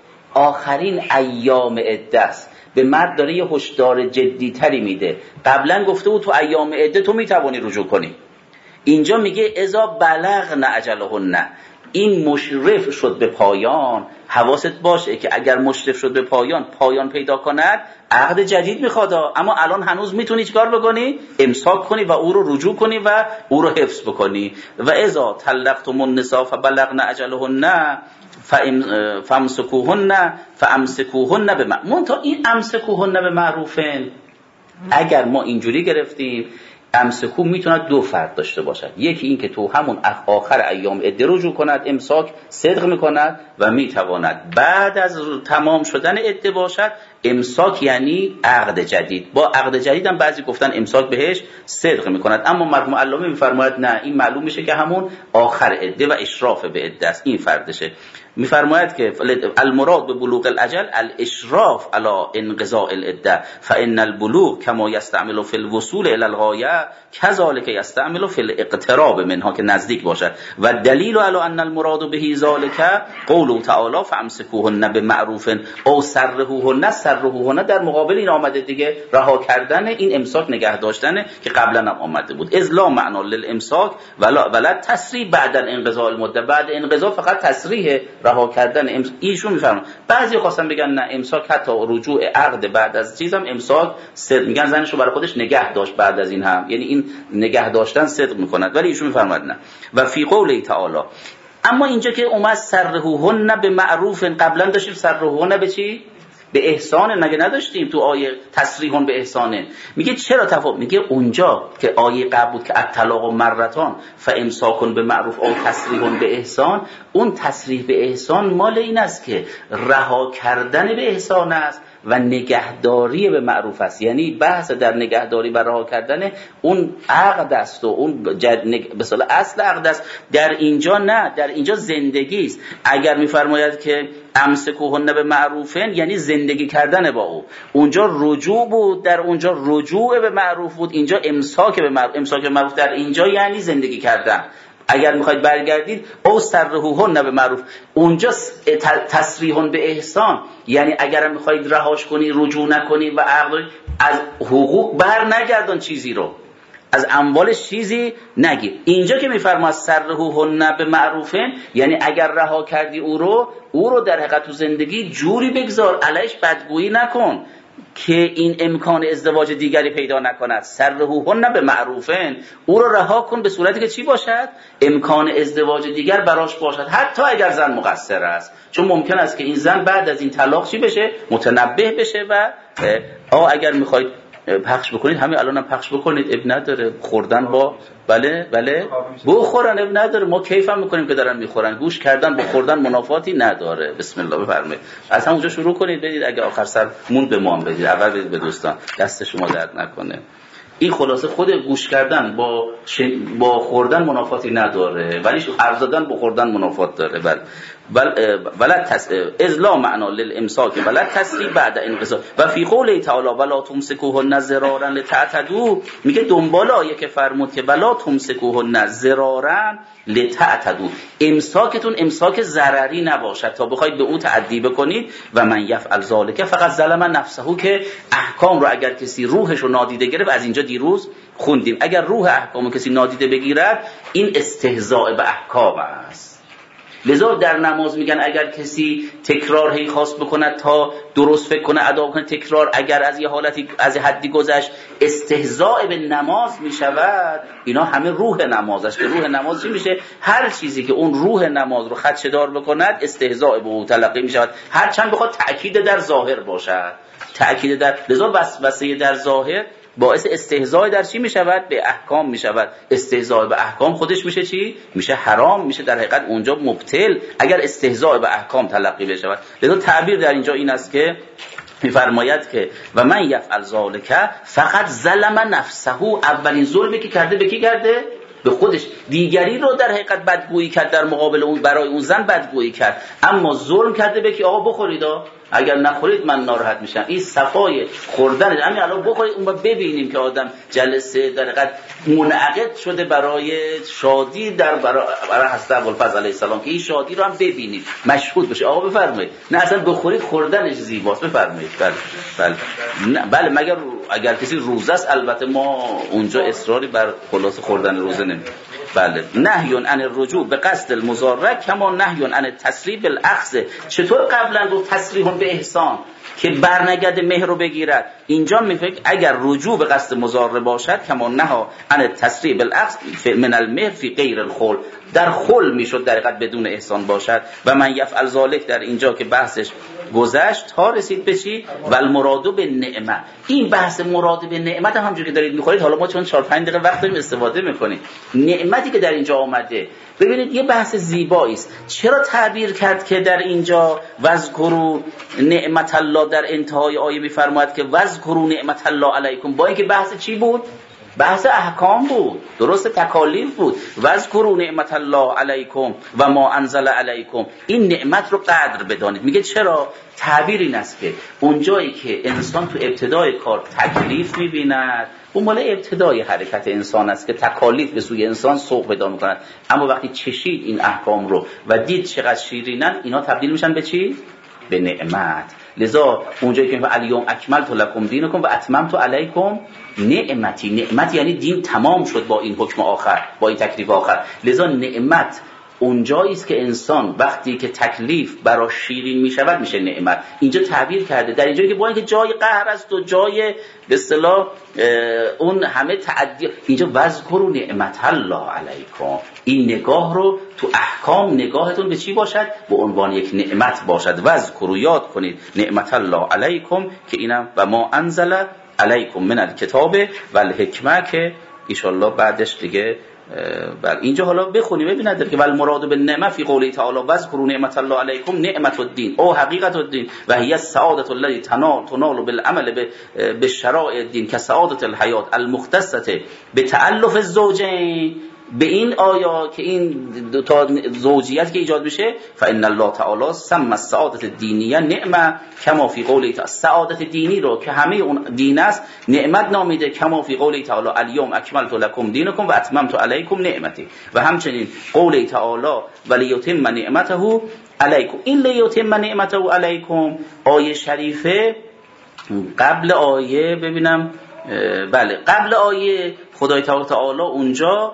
Speaker 1: آخرین ایام عده است. به مرد داره یه هشدار جدی تری میده. قبلا گفته بود تو ایام عده تو میتوانی رجوع کنی، اینجا میگه اذا بلغن اجلهن، این مشرف شد به پایان. حواست باشه که اگر مشرف شد به پایان پایان پیدا کند عقد جدید میخواد، اما الان هنوز میتونی چیکار بکنی؟ امساک کنی و او رو رجوع کنی و او رو حفظ بکنی. و اذا طلقتم النساء فبلغن اجلهن فامسکوهن فامسکوهن بمعروف. تا این امسکوهن به معروفن اگر ما اینجوری گرفتیم امسکو میتونه دو فرد داشته باشد. یکی این که تو همون آخر ایام عده رجوع کند، امساک صدق میکند و میتواند بعد از تمام شدن عده باشد. امساک یعنی عقد جدید. با عقد جدید هم بعضی گفتن امساک بهش صدق میکند، اما مرحوم علامه میفرماید نه، این معلوم میشه که همون آخر عده و اشراف به عده است، این فردشه. میفرماید که المراد به بلوغ الاجل الاشراف علی انقضاء العده فان البلوغ كما يستعمل في الوصول الى الغایه كذلك يستعمل في الاقتراب منها، که نزدیک باشد. و دلیل علی ان المراد به ذلك قوله تعالی فامسكوهن بمعروف او سرحوهن. سرحوهن در مقابل این آمده دیگه، رها کردن، این امساک نگه داشتنه که قبلا هم آمده بود. اذ لا معنا للامساک ولا ولا تسریح بعد انقضاء المده. بعد انقضاء فقط تسریح رها کردن. ایشون میفرمایند بعضی خواستن بگن نه، امساک حتی رجوع عقد بعد از چیزم امساک صدق، میگن زنشو برای خودش نگه داشت بعد از این هم، یعنی این نگه داشتن صدق میکند. ولی ایشون میفرماید نه. و فی قوله تعالی، اما اینجا که اومد سرحوهن به معروف، قبلا داشتیم سرحوهن به چی؟ به احسان، نگه نداشتیم تو آیه تسریحون به احسانه. میگه چرا تفاوت؟ میگه اونجا که آیه قبل بود که الطلاق و مرتان فامساکون به معروف او تسریحون به احسان، اون تسریح به احسان مال این است که رها کردن به احسان است و نگهداری به معروف است. یعنی بحث در نگهداری و رها کردن اون عقد است و اون به اصطلاح اصل عقد است. در اینجا نه، در اینجا زندگی است. اگر میفرماید که امسکوهن به معروفن یعنی زندگی کردن با او، اونجا رجوع بود، در اونجا رجوع به معروف بود، اینجا امساک به معروف. امساک به معروف در اینجا یعنی زندگی کردن. اگر میخواید برگردید او سرحوهن به معروف، اونجا تسریحون به احسان، یعنی اگر میخواید رهاش کنی، رجوع نکنی و عقد از حقوق بر نگردان، چیزی رو از اموالش چیزی نگیر. اینجا که میفرما سرحوهن به معروفن یعنی اگر رها کردی او رو، او رو در حقیقت تو زندگی جوری بگذار، علیش بدگویی نکن که این امکان ازدواج دیگری پیدا نکند. سرحوهن به معروفن، او رو رها کن به صورتی که چی باشد؟ امکان ازدواج دیگر براش باشد، حتی اگر زن مقصر است. چون ممکن است که این زن بعد از این طلاق چی بشه؟ متنبه بشه و آ اگر میخواید پخش بکنید همین الان هم پخش بکنید، اب نداره. خوردن با بله بله بخورن، اب نداره، ما کیف هم میکنیم که دارن میخورن. گوش کردن با خوردن منافاتی نداره. بسم الله بفرمایید. از همونجا شروع کنید، بدید اگه آخر سر موند به ما هم بدید، اول بدید به دوستان، دست شما درد نکنه. این خلاصه خود گوش کردن با با خوردن منافاتی نداره، ولی حرف زدن با خوردن منافات داره. بله بل ولد تس از لا معنا للامساک ولد تسریح بعد انقضاء. و فی قوله تعالی ولا تمسکوهن ضرارا لتعتدوا، میگه دنبال آیه که فرمود که ولا تمسکوهن ضرارا لتعتدوا، امساکتون امساک ضرری نباشد تا بخواید به او تعدی بکنید. و من یفعل ذلک فقط ظلم نفسه، که احکام رو اگر کسی روحش رو نادیده گرفت، از اینجا دیروز خوندیم، اگر روح احکام کسی نادیده بگیرد این استهزاء به احکام است. لذا در نماز میگن اگر کسی تکرار هی خواست بکنه تا درست فکر کنه ادا کنه، تکرار اگر از یه حالتی از حدی گذشت استهزاء به نماز میشود. اینا همه روح نماز است. که روح نماز چی میشه؟ هر چیزی که اون روح نماز رو خدشه‌دار بکند استهزاء به او تلقی میشود، هر چند بخواد تأکید در ظاهر باشد. تأکید در لذا وسوسه در ظاهر باعث استهزاء در چی میشود؟ به احکام میشود. استهزاء به احکام خودش میشه چی؟ میشه حرام، میشه در حقیقت اونجا مبطل اگر استهزاء به احکام تلقی بشود. لذا تعبیر در اینجا این است که میفرماید که و من یفعل ذلک فقط ظلم نفسه، اولین ظلمی که کرده به کی کرده؟ به خودش. دیگری رو در حقیقت بدگویی کرد، در مقابل اون برای اون زن بدگویی کرد، اما ظلم کرده به کی؟ آقا بخورید، اگر نخورید من ناراحت میشم. این صفای خوردن، همین الان بخورید اون ببینیم که آدم جلسه در حقیقت منعقد شده برای شادی در برای, برای حضرت ابوالفضل علیه السلام، که این شادی رو هم ببینید، مشهود بشه. آقا بفرمایید. نه اصلا بخورید خوردنش زیباست. بفرمایید. بله بله نه بله مگر اگر کسی روزه است، البته ما اونجا اصراری بر خلاص خوردن روزه نمی. بله نهی عن الرجوع به قصد المضارع کما نهی عن التسریح بالاخذ. چطور قبلا گفت تسریح به احسان، که برنگرده مهر رو بگیرد. اینجا میگه اگر رجوع به قصد مضارع باشد کما نها عن التسریع بالاخذ من المهر فی غیر الخل، در خل میشد در حقیقت بدون احسان باشد. و من یفعل ذلک در اینجا که بحثش گذشت تا رسید به چی؟ و المراد به نعمت. این بحث مراد به نعمت هم همونجوری که دارید میخورید، حالا ما چون چهار پنج دقیقه وقت داریم استفاده میکنیم. نعمتی که در اینجا آمده ببینید یه بحث زیبایی است. چرا تعبیر کرد که در اینجا وذکروا نعمت الله در انتهای آیه میفرماید که وذکروا نعمت الله علیکم، با اینکه بحث چی بود؟ بحث احکام بود، درست تکالیف بود. وذکروا نعمت الله علیکم و ما انزل علیکم، این نعمت رو قدر بدانید. میگه چرا؟ تعبیر این است که اونجایی که انسان تو ابتدای کار تکلیف میبیند، اون مال ابتدای حرکت انسان است که تکالیف به سوی انسان سوق پیدا میکند، اما وقتی چشید این احکام رو و دید چقدر شیرینن، اینا تبدیل میشن به چی؟ به نعمت. لذا اونجایی که الیوم اکملت لکم دینکم و اتممت علیکم نعمتی، نعمت یعنی دین تمام شد با این حکم آخر، با این تکلیف آخر. لذا نعمت اونجایی است که انسان وقتی که تکلیف برای شیرین میشود میشه نعمت. اینجا تعبیر کرده در اینجایی که با اینکه جای قهر است و جای به اصطلاح اون همه تعدی، اینجا وذکروا نعمت الله علیکم، این نگاه رو تو احکام نگاهتون به چی باشد؟ به عنوان یک نعمت باشد. وذکروا یاد کنید نعمت الله علیکم که اینم و ما انزل علیکم من الکتاب و الحکمه که ایشالله بعدش دیگه بر اینجا حالا بخونی ببینید که والمراد بالنعمه فی قوله تعالی واذکروا نعمت الله علیکم نعمت الدین او حقیقت الدین و هی السعادة التي تنال تنال بالعمل بالشرائع الدین كسعادة الحیات المختصه بتألف الزوجین. به این آیا که این دو تا زوجیت که ایجاد بشه، فإن الله تعالی سمى السعادة الدینیه نعمه کما فی قوله تعالی، سعادت دینی رو که همه اون دین است نعمت نامیده، کما فی قوله تعالی الیوم اکملت لکم دینکم و اتممت علیکم نعمتی. و همچنین قوله تعالی ولیتم نعمته علیکم، این لیتم نعمته علیکم آیه شریفه قبل آیه ببینم بله قبل آیه خدای تعالی اونجا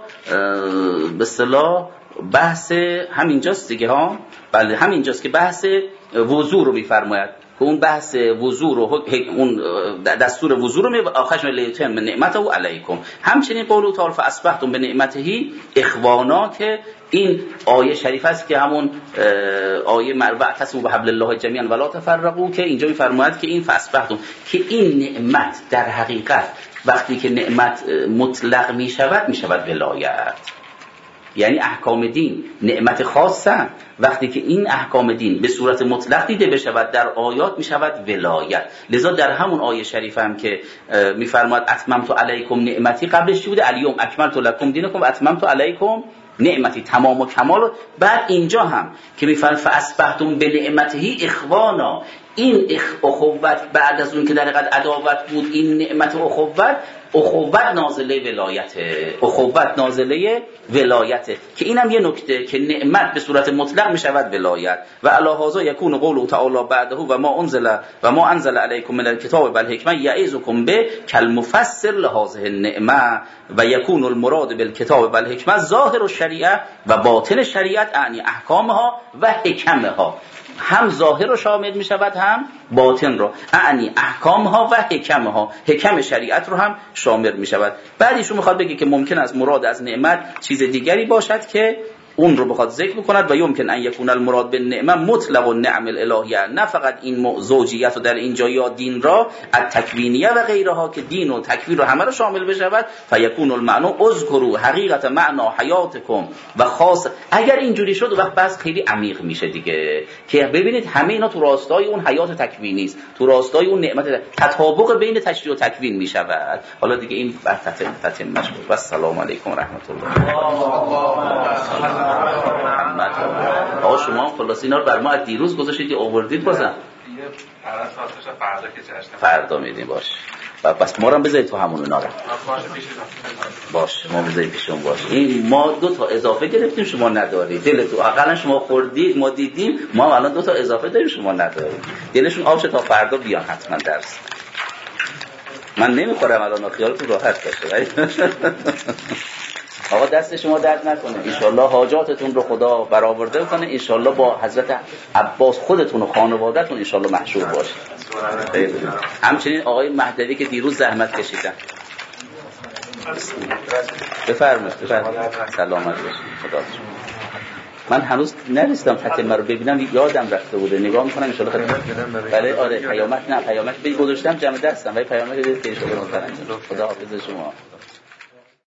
Speaker 1: به اصطلاح بحث همینجاست دیگه ها، بله همینجاست که بحث وضو رو میفرماید که اون بحث وضو رو اون دستور وضو رو می آخرش لیتم نعمته علیکم. همچنین قول تعالی فاصبحتم بنعمته اخوانا که این آیه شریف است که همون آیه واعتصموا بحبل الله جمیعا ولا تفرقوا که اینجا میفرماید که این فاصبحتم که این نعمت در حقیقت وقتی که نعمت مطلق می شود می شود ولایت، یعنی احکام دین نعمت خاصه، وقتی که این احکام دین به صورت مطلق دیده بشود در آیات می شود ولایت. لذا در همون آیه شریف هم که می فرماید اتممت علیکم نعمتی، قبلش چی بوده؟ الیوم اکملت لکم دینکم و اتممت علیکم نعمتی، تمام و کمال. بعد اینجا هم که می فرماید فاصبحتم بنعمته اخوانا، این اخوت بعد از اون که در حقیقت عداوت بود، این نعمت اخوت اخوت نازله ولایته، اخوت نازله ولایته که اینم یه نکته که نعمت به صورت مطلق می شود ولایت. و علی هذا یکون قوله تعالی بعده و ما انزل و ما انزل علیکم من الکتاب والحکمه یعظکم به کالمفسر لهذه النعمه و یکون المراد بالکتاب والحکمه ظاهر الشریعه و باطن شریعت، یعنی احکامها و حکمها، هم ظاهر رو شامل می شود هم باطن رو، یعنی احکامها و حکمها، حکم شریعت رو هم شامل می شود. بعد ایشون میخواد بگه که ممکن است مراد از نعمت چیز دیگری باشد که اون رو بخواد ذکر بکند و یمکن ان یکون المراد بالنعمه مطلق النعم الالهیه، نه فقط این زوجیت رو در اینجا یا دین را التکوینیه و غیرها که دین و تکوین رو همه رو شامل بشود، فیکون المعنى اذکروا حقیقت معنا حیاتکم و خاص. اگر اینجوری شد وقت بس خیلی عمیق میشه دیگه، که ببینید همه اینا تو راستای اون حیات تکوینی است، تو راستای اون نعمت، تطابق بین تشریع و تکوین میشود. حالا دیگه این بحث تتمه شد. و السلام علیکم و رحمت الله. محمد آقا شما هم خلاص اینا رو بر ما از دیروز گذاشتید یا آوردید بازم؟
Speaker 5: یه فردا فردا که جشن
Speaker 1: فردا میدیم باش. و بس ما رو هم بذارید تو همون اونا رو. باش ما بذارید پیشون باش. این ما دو تا اضافه گرفتیم شما ندارید. دلتون حداقل شما خوردید ما دیدیم، ما الان دو تا اضافه داریم شما ندارید. دلشون آبشه تا فردا بیان حتما درس. من نمیخورم الان، خیالتون راحت باشه. آقا دست شما درد نکنه، انشالله حاجاتتون رو خدا برآورده کنه، انشالله با حضرت عباس خودتون و خانوادهتون انشالله محشور باشید. همچنین آقای مهدوی که دیروز زحمت کشیدن. بفرمایید بفرمایید. سلامت باشید. خدا شما. من هنوز نرسیدم تتمه رو ببینم، یادم رفته بوده، نگاه میکنم ان شاء الله خدمت. بله آره پیامک نه پیامک به گذاشتم جمع دستم ولی پیامک دیگه که ان شاء الله خدا حافظ شما.